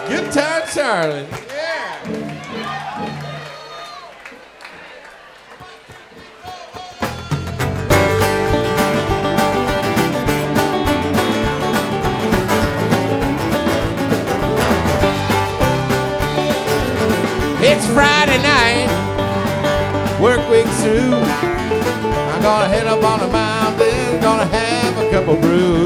Guitar Charlie. It's Friday night, work week's through. I'm gonna head up on the mountain, gonna have a couple brews.